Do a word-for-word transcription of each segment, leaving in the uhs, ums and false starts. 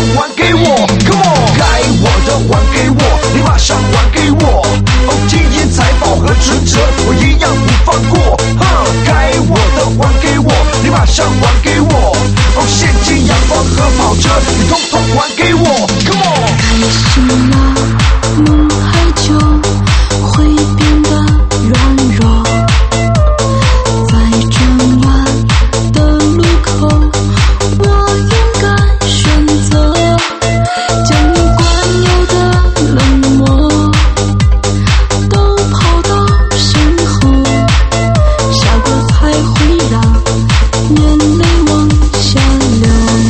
还给我 Come on 该我的还给我，你马上还给我。哦，金银财宝和存折我一样不放过。哼，该我的还给我，你马上还给我。哦，现金阳光和跑车你统统还给我 Come on 开始了梦还久会变得软弱，在转弯的路口我勇敢选择，将你惯有的冷漠都抛到身后，笑过才会让眼泪往下流。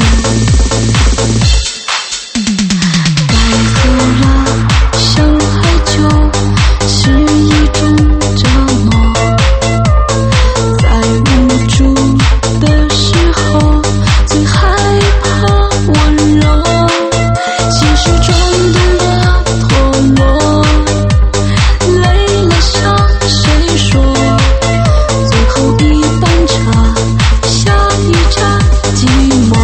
该走了想还久是一种折磨，在无助的时候最害怕温柔，其实冲动的脱落，累了向谁说，最后一班车下一站寂寞。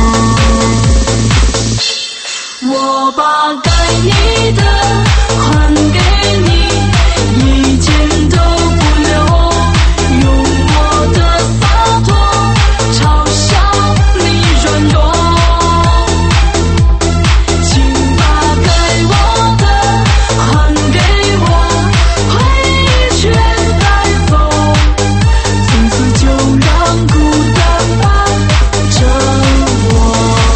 我把该你的还给你，一件都不留，用我的洒脱嘲笑你软弱，请把该我的还给我，回忆却带走，从此就让孤单伴着我。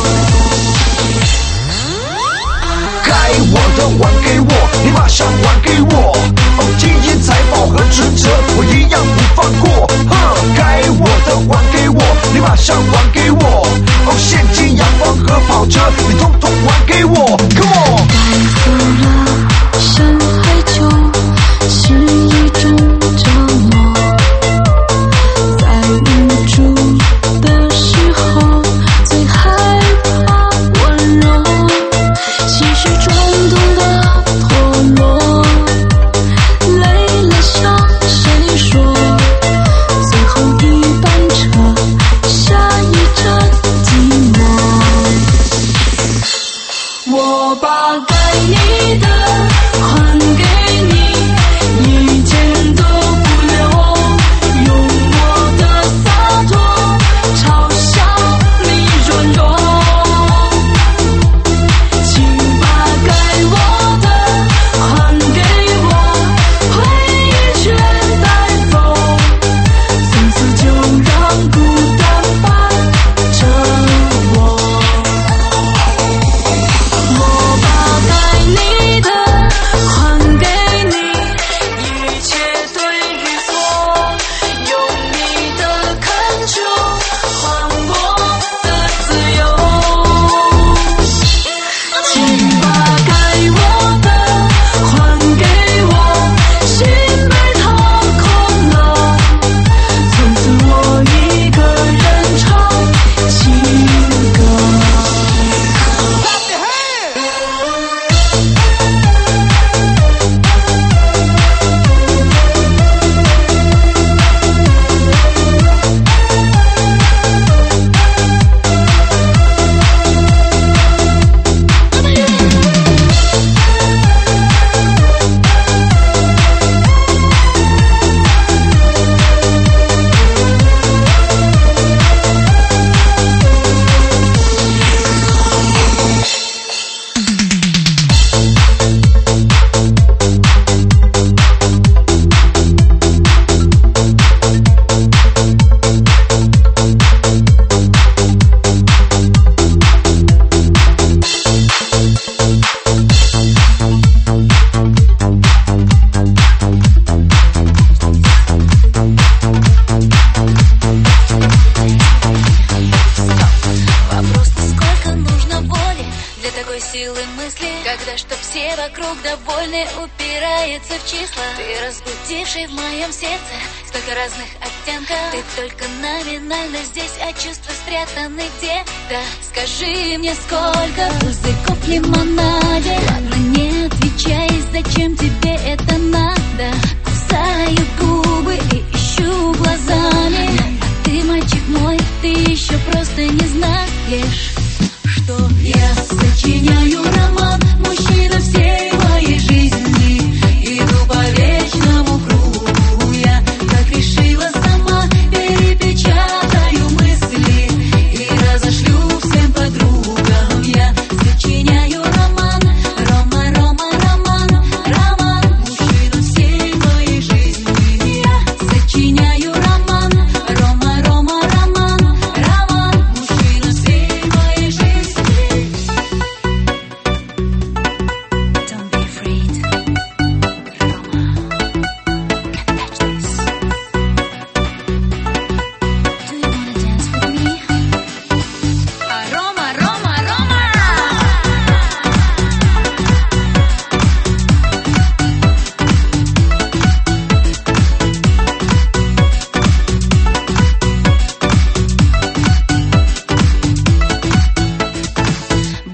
该我的还给我，你马上还给我。哦，金银财宝和存折我一样不放过。哼，该我的还给我，你马上还给我。哦，现金阳光和跑车你统统还给我 Come on 该走了想还久是一种折磨，在无助的时候最害怕温柔，其实冲动的脱落，累了向谁说，最后一班车下一站寂寞。我把该你的还给你，一件都不留，用我的洒脱嘲笑你软弱，请把该我的还给我，回忆却带走，从此就让孤单伴着我。我把该你的还给你，一切对与错，用你的恳求换我的自由，请把该我的还给我，心被掏空了，从此我一个人唱情歌。Вопрос, сколько нужно воли для такой силы мысли, когда чтоб все вокруг довольны, упирается в числа. Ты разбудивший в моем сердце столько разных оттенков. Ты только номинально здесь, а чувства спрятаны где-то. Скажи мне, сколько пузырьков в лимонаде? Ладно, не отвечай, зачем тебе это надо? Кусаю губы и ищу глазами, а ты, мальчик мой, ты еще просто не знаешь, что я зачем.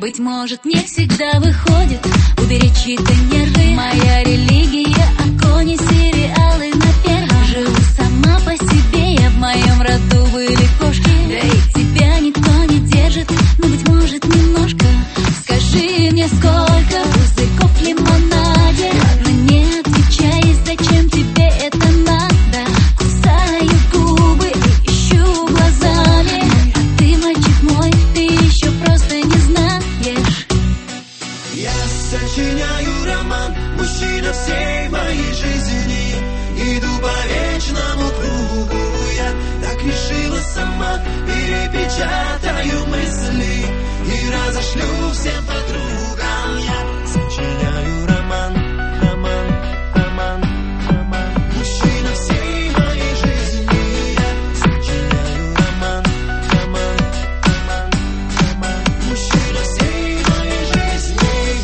Быть может, не всегда выходит уберечь чьи-то нервы. Моя религия — огонь и сериалы на первом. Живу сама по себе, я в моем роду были кошки. Да и тебя никто не держит, но, быть может, немножко. Скажи мне, сколько пузырьков в лимонаде? Ладно, не отвечай, зачем тебе это надо? Кусаю губы и ищу глазами. А ты, мальчик мой, ты еще просто не знаешь. Я сочиняю роман, мужчина всей моей жизни. Иду по вечному кругу, я так решила сама. Перепечатаю мысли и разошлю всем подругам. Я сочиняю роман, роман, роман, роман. Мужчина всей моей жизни. Я сочиняю роман, роман, роман, роман. Мужчина всей моей жизни.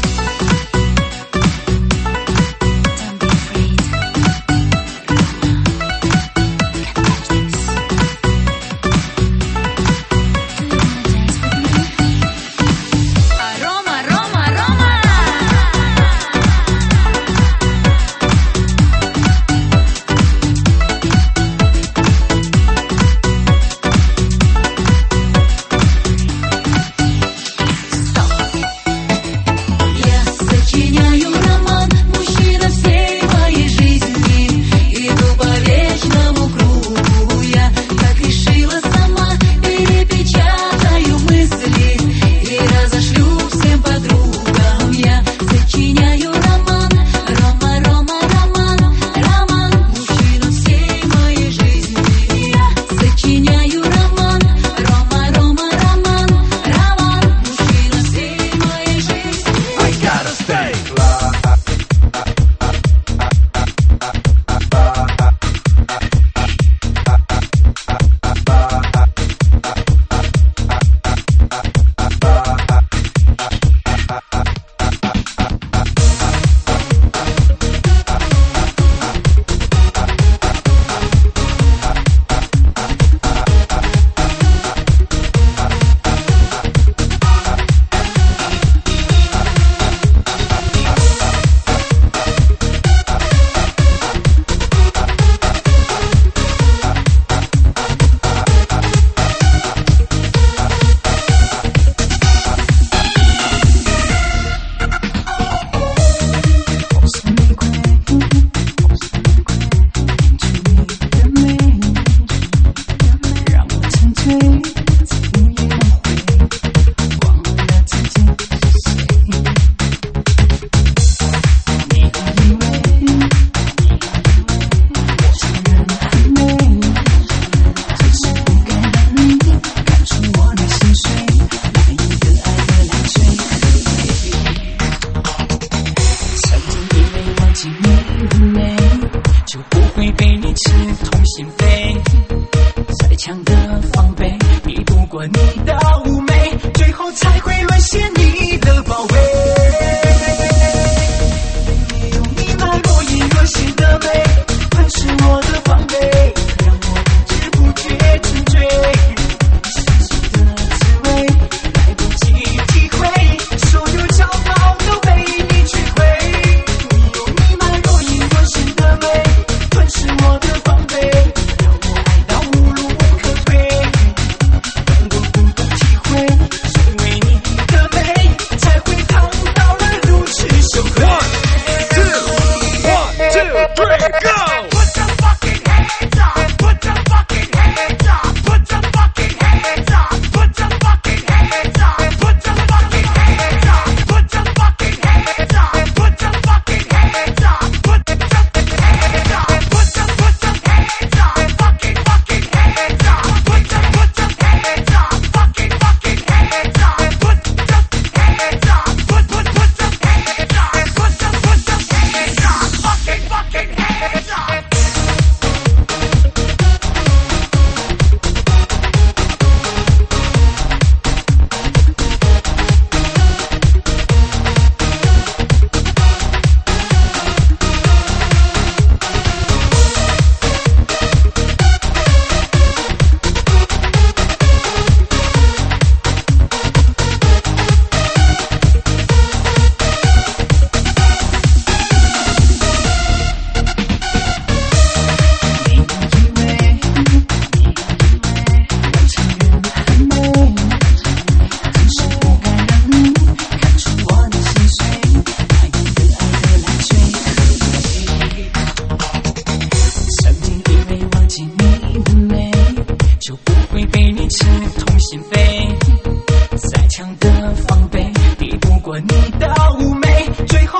Рома, Рома, Рома! Я сочиняю роман, мужчина всей моей жизни. Иду по вечному кругу, я так решила сама. Перепечатаю мысли и разошлю всем подругам. Я сочиняю роман, Рома, Рома, роман, роман. Мужчина всей моей жизни. Я сочиняю роман, Рома, Рома, роман, роман. Мужчина всей моей жизни. I gotta stay.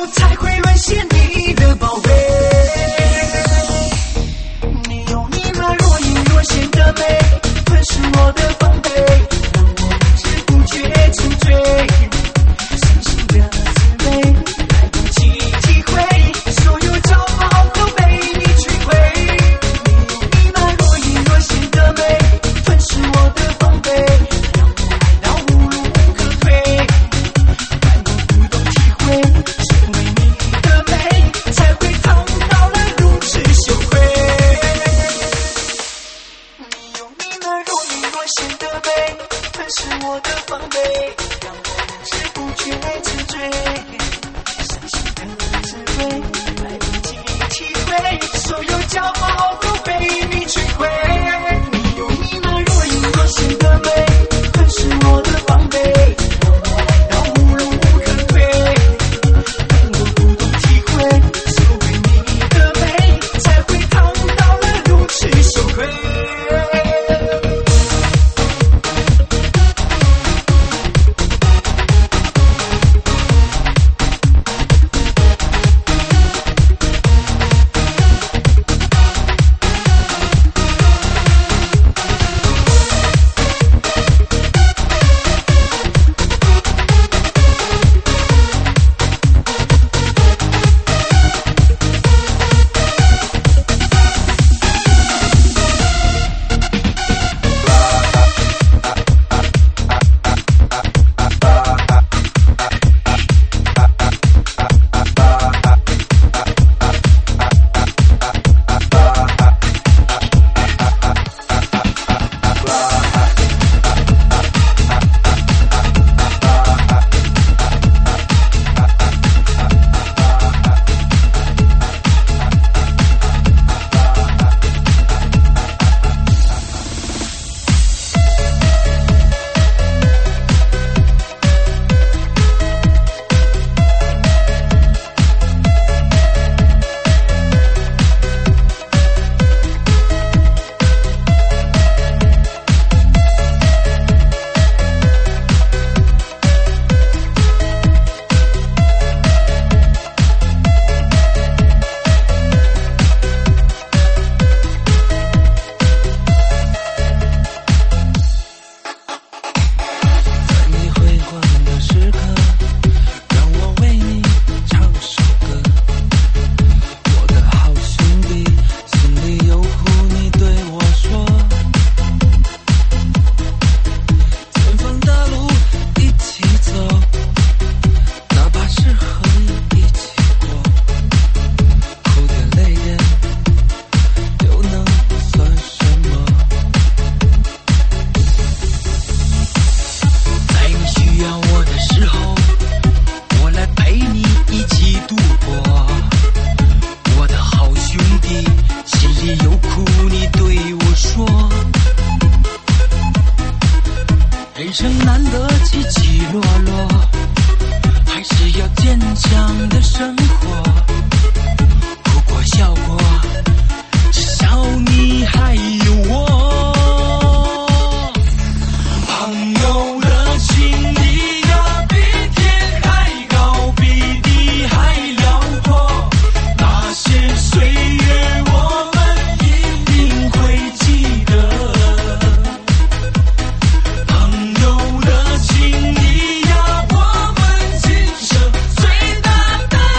才会沦陷你的宝贝。你用你那若隐若现的美吞噬我的防备，让我不知不觉沉醉，伤心的滋味来不及体会，所有骄傲都被你摧毁。你用你那若隐若现的美吞噬我的防备，让我爱到无路可退，但我不懂体会，是为你的美才会烫到了如此羞愧。你用你那若隐若现的美吞噬我的防备，让我不知不觉沉醉，伤心的滋味来不及体会，所有骄傲都被你摧毁。你用你那若隐若现的美吞噬我的防备，让我爱到无路可退，但我不懂体会，是为你的美才会烫到了如此羞愧。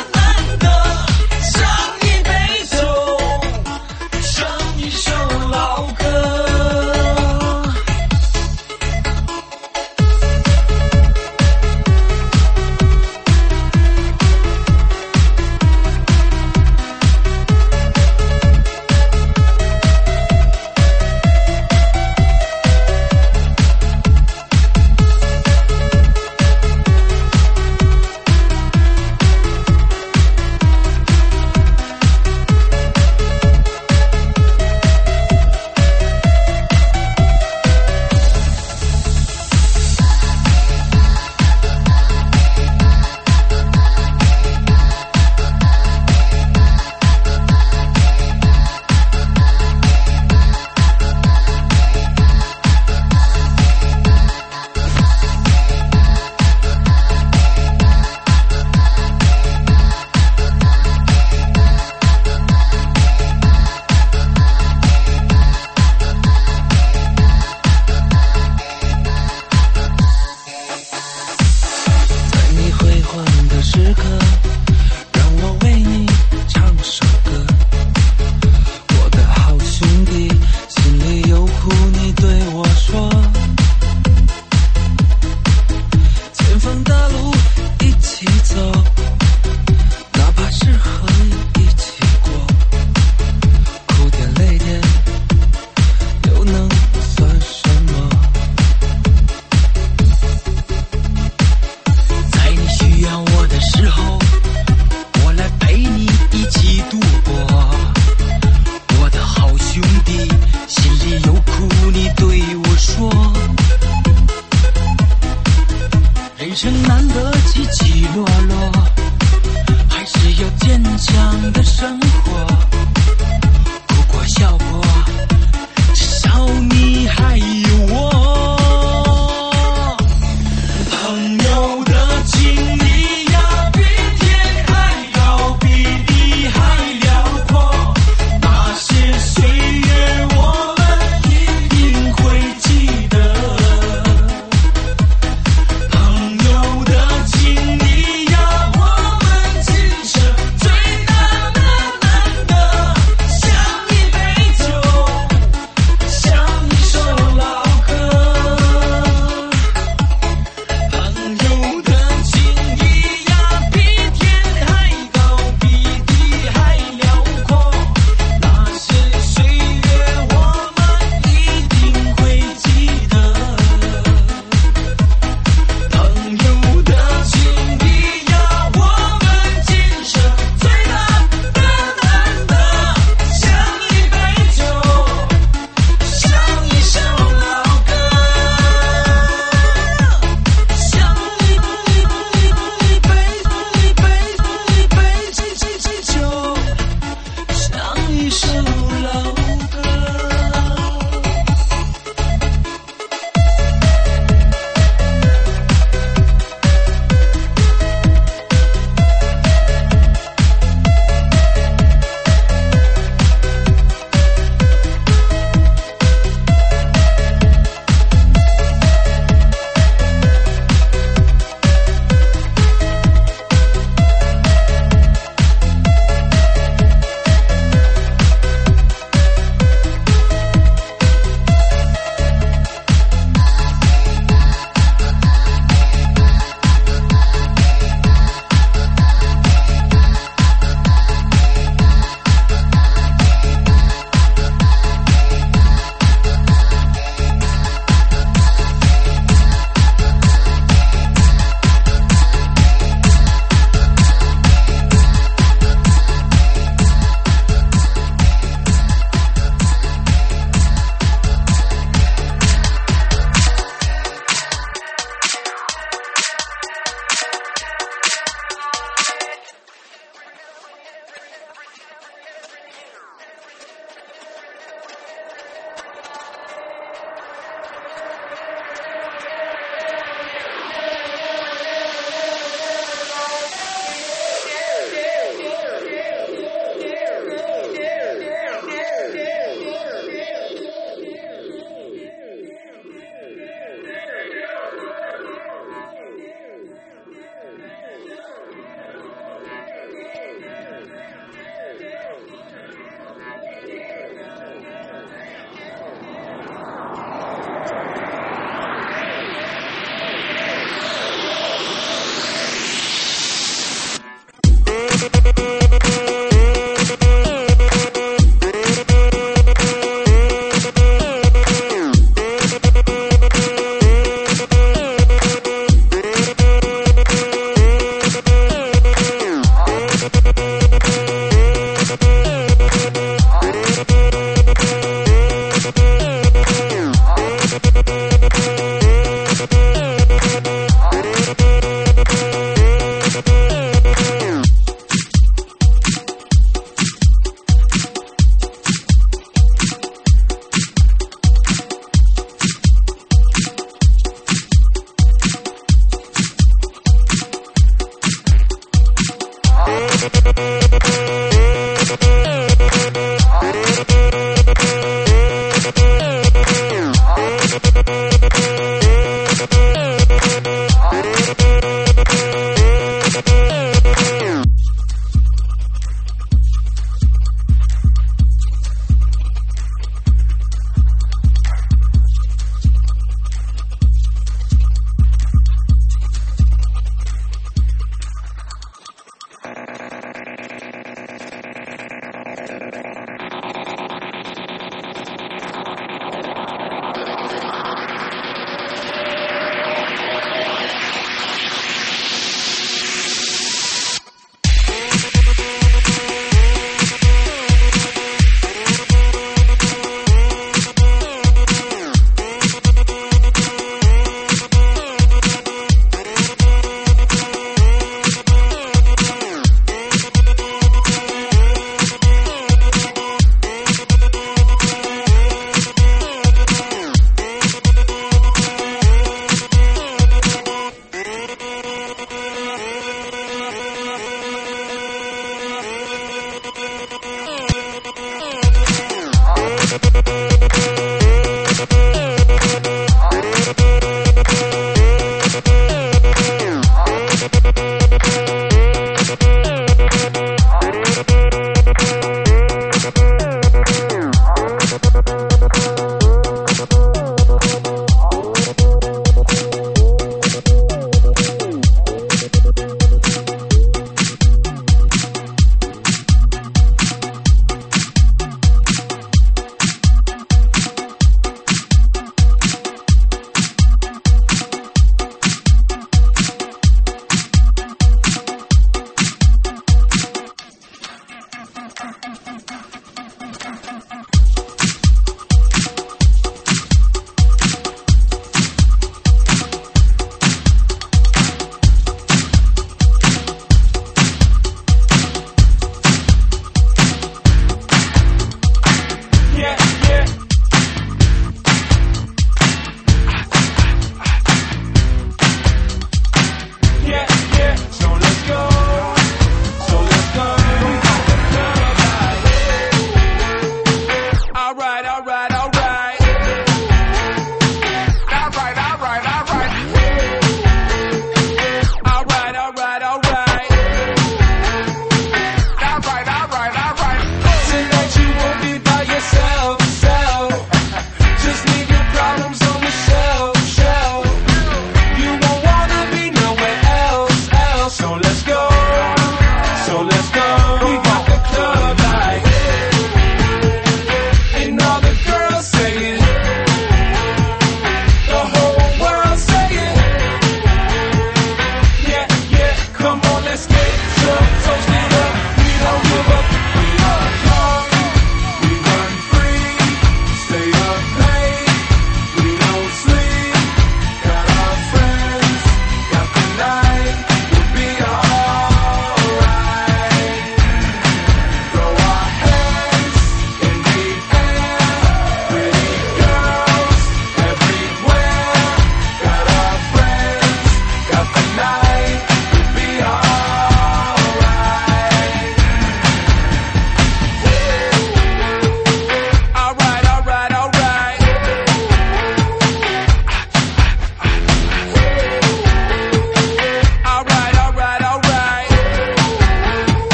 手拉围城难得起起落落，还是有坚强的生活。哭过笑过，至少你还有我。朋友的情谊呀，比天还高，比地还辽阔。那些岁月我们一定会记得。朋友的情谊呀，我们今生最难得难得，像一杯酒，像一首老歌。朋友的情谊呀，比天还高，比地还辽阔。那些岁月我们一定会记得。朋友的情谊呀，我们今生最难得难得，像一杯酒，像一首老歌，像一一一杯一杯一杯敬敬敬酒，像一首老歌。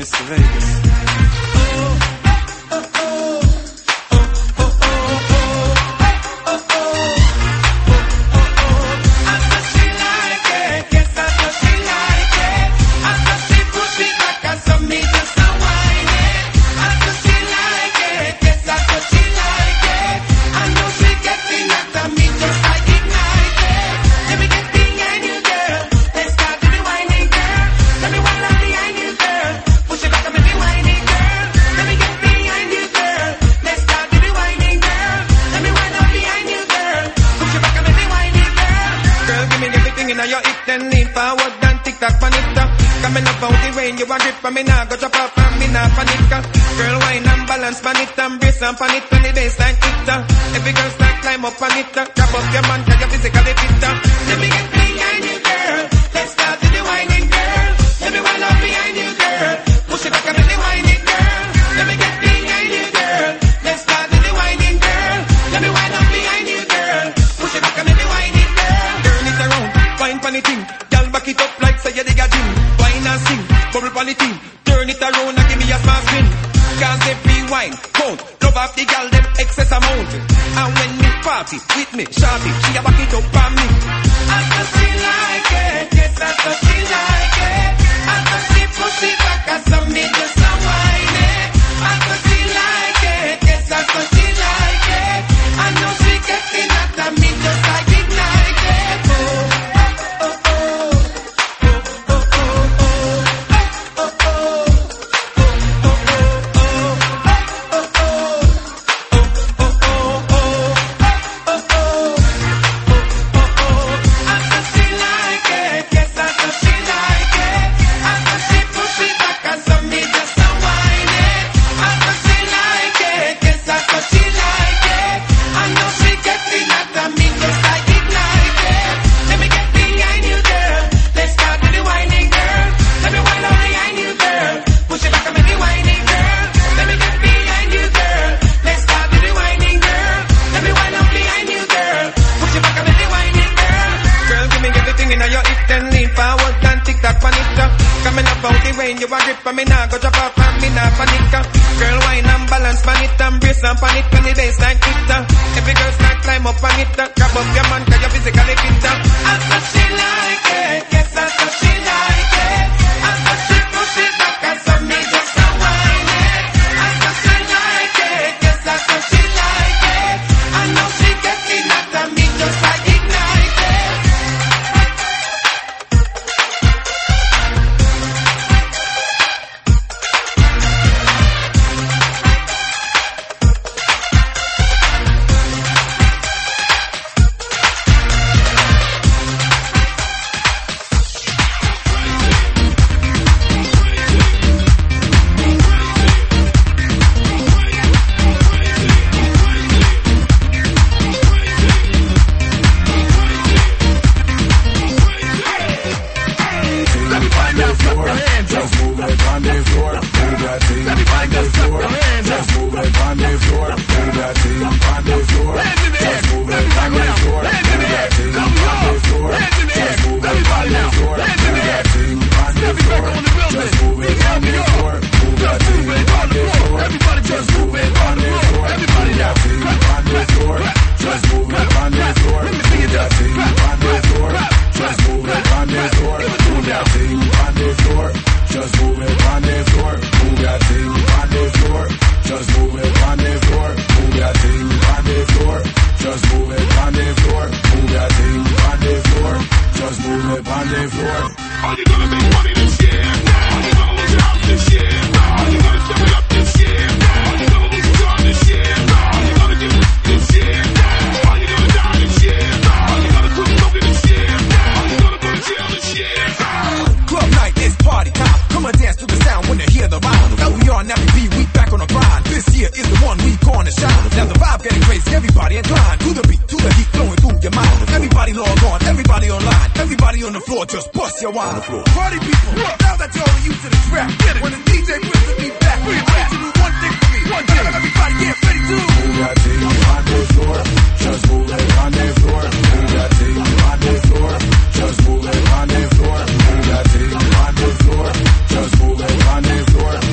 Vegas to Vegas. You a grip and me nah go drop off and me nah panic. Girl wine and balance pan it and brace and pan it on the baseline it. Every girl start climb up on it. Grab up your man 'cause you're physically fit. Let me get behind you, girl. Let's start with the whining, girl. Let me wind up behind you, girl. Push it back and let me whine it, girl. Let me get behind you, girl. Let's start with the whining, girl. Let me wind up behind you, girl. Push it back and let me whine it, girl. Turn it around, wine pan it in. Girl back it up like say you dig a gym. Wine and sing. Bubble on the team, turn it around and give me a small spin. Cause every wine, count, love off the gal, them excess amount. And when me party with me, shawty, she a back it up on me. I know she like it, yes I know she like it. I know she push it back and some me just a whine it. I know she like it, yes I know she like it. I know she getting at and me just like ignite it. Oh, oh, oh, oh. You a grip and me nah go drop off and me nah panic. Girl wine and balance pan it and brace and pan it on the baseline it. Every girl start climb up on it. Grab up your man 'cause you're physically fit. I know she like it, yes I know she like it. I know she push it back and some me just a whine it. I know she like it, yes I know she like it. I know she getting at and me just like ignite it. Party people, now that y'all are used to the trap, get it. When the D J puts the beat back, we about to do one thing for me. One thing. Everybody get ready to move that thing on the floor. Just move it on the floor. Move that thing on the floor. Just move it on the floor. Move that thing on the floor. Just move it on the floor.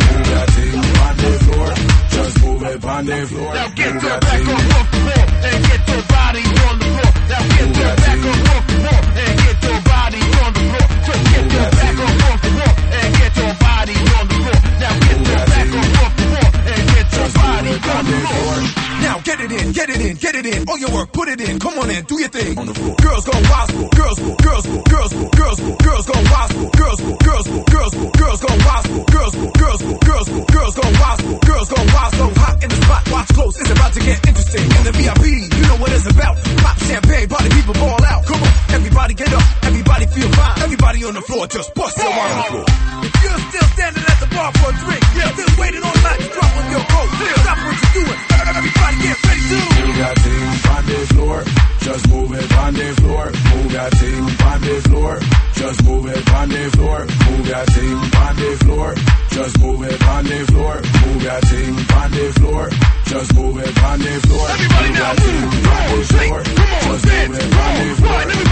the floor. Now get your back up off the floor and get your body on the floor. Now get your back up off the floor and get your body on the floor. Just get your back up off the floor and get your body on the floor. Now get your back up off the floor and get your body on the floor. Now get it in, get it in, get it in. All your work, put it in. Come on in, do your thing. On the floor. Girls go wild school, girls school, girls school, girls school, girls school, girls go wild school, girls school, girls school, girls school, girls go wild school, girls school, girls school, girls school, girls go wild school, girls go wild school. Hot in the spot, watch close, it's about to get interesting. In the V I P, you know what it's about. Pop champagne, party people ball out. Come on, everybody get up, everybody feel fine. Everybody on the floor, just bust your arm on the floor. If you're still standing at the bar for a drink, yeah, still waiting on light to drop on your coat. Stop what you're doing, everybody get ready to. Move that thing on the floor, just move it on the floor. Move that thing on the floor, just move it on the floor. Move that thing on the floor, just move it on the floor. Move that thing on the floor, just move it on the floor. Everybody now move, come on, shake, come on, dance, come on, run.